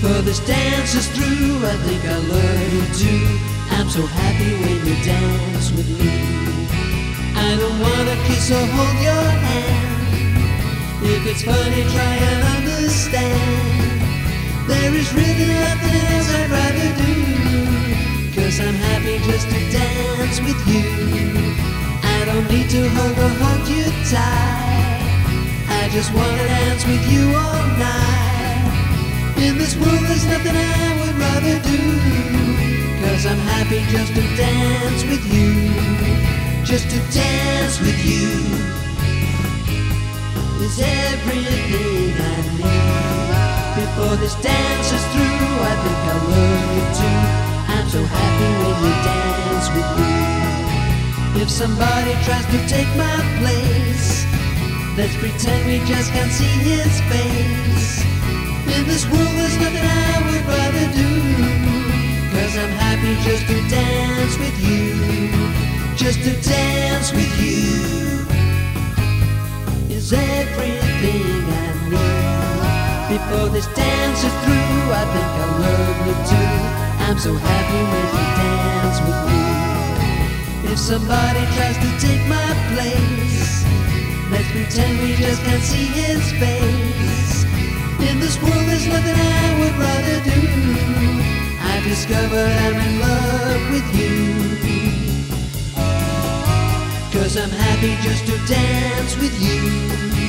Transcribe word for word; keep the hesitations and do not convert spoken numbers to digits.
Before this dance is through, I think I love you too. I'm so happy when you dance with me. I don't wanna kiss or hold your hand. If it's funny, try and understand. There is really nothing else I'd rather do, 'cause I'm happy just to dance with you. I don't need to hold or hold you tight. I just wanna dance with you all night. In this world there's nothing I would rather do, 'cause I'm happy just to dance with you. Just to dance with you is everything I need. Before this dance is through, I think I love you too. I'm so happy when you dance with me. If somebody tries to take my place, let's pretend we just can't see his face. In this world there's nothing I would rather do, 'cause I'm happy just to dance with you. Just to dance with you is everything I need. Before this dance is through, I think I love you too. I'm so happy when you dance with me. If somebody tries to take my place, let's pretend we just can't see his face. In this world there's nothing I would rather do. I discovered I'm in love with you, 'cause I'm happy just to dance with you.